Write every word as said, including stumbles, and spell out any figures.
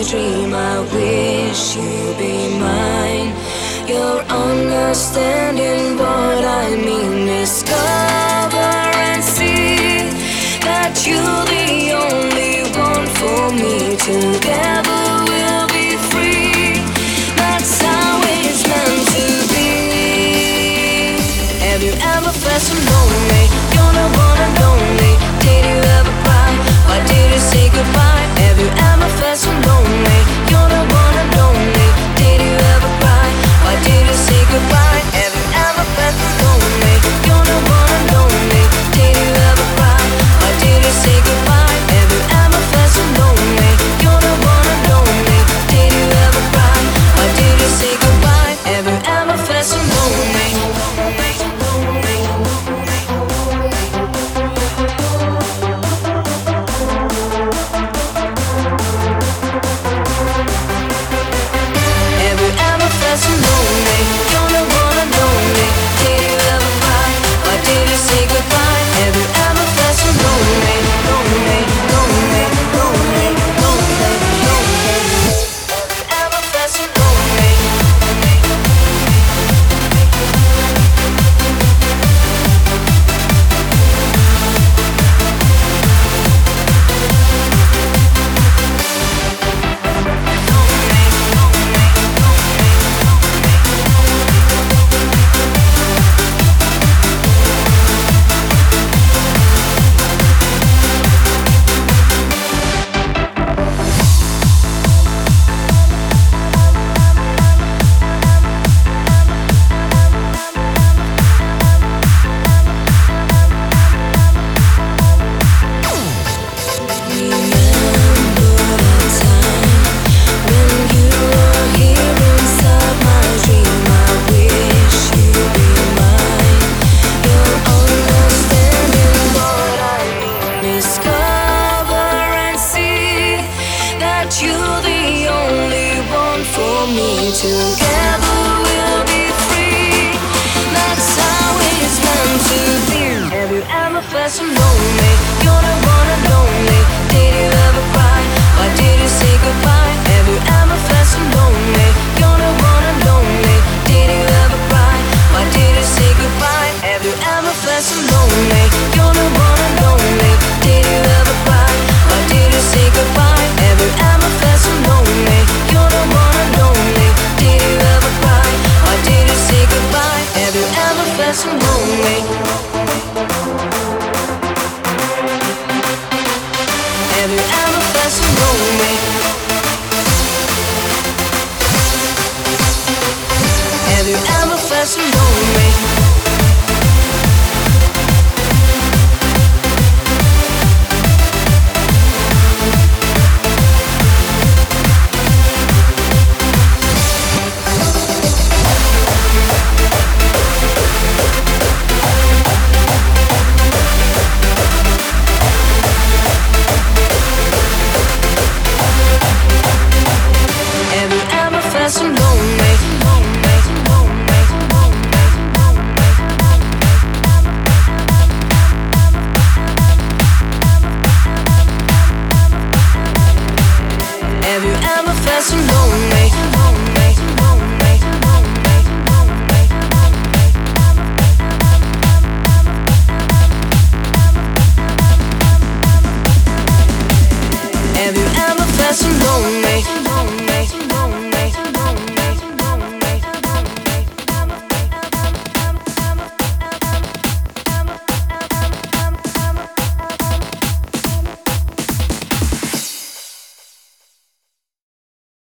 my dream. I wish you'd be mine. Your understanding what I mean. Discover and see that you're the only one for me. Together we'll be free. That's how it's meant to be. Have you ever felt so lonely? You're the one and only. Did you ever cry? Why did you say goodbye? Have you ever felt so lonely? You're the one and only. Did you ever cry? Why did you say goodbye? Have you ever felt so lonely? You're the one and only. Did you ever cry? Why did you say goodbye? Have you ever felt so lonely? You're the one and only. Did you ever cry? Why did you say goodbye? Have you ever felt so lonely? So lonely, you're the one and only. Did you ever cry? Why did you say goodbye? Have you ever felt so lonely, lonely, lonely, lonely, lonely, lonely? Have you ever felt so lonely? Together we'll be free. That's how it's meant to be. Have you ever felt so lonely? You're the one and only. Did you ever cry? Why did you say goodbye? Have you ever felt so lonely? You're the one and only. Did you ever cry? Why did you say goodbye? Have you ever felt so lonely? You're the one and only. Did you ever cry? Why did you say goodbye? Have you ever felt so lonely? You're the one and only. Did you ever cry? Why did you say goodbye? Have you ever felt so lonely? Have you ever felt so lonely? Have you ever felt so lonely? So lonely, have you ever felt so lonely?